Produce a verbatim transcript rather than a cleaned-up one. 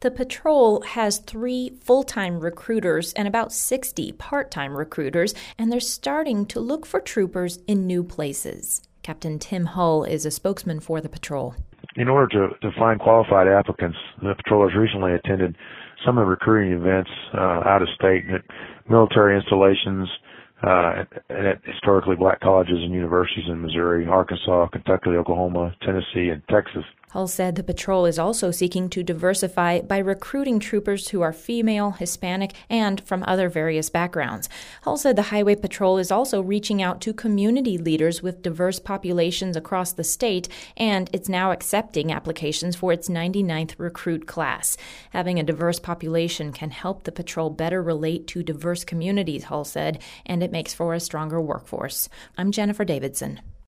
The patrol has three full-time recruiters and about sixty part-time recruiters, and they're starting to look for troopers in new places. Captain Tim Hull is a spokesman for the patrol. In order to, to find qualified applicants, the patrol has recently attended some of the recruiting events uh, out of state at military installations, uh, and at historically black colleges and universities in Missouri, Arkansas, Kentucky, Oklahoma, Tennessee, and Texas. Hull said the patrol is also seeking to diversify by recruiting troopers who are female, Hispanic, and from other various backgrounds. Hull said the Highway Patrol is also reaching out to community leaders with diverse populations across the state, and it's now accepting applications for its ninety-ninth recruit class. Having a diverse population can help the patrol better relate to diverse communities, Hull said, and it makes for a stronger workforce. I'm Jennifer Davidson.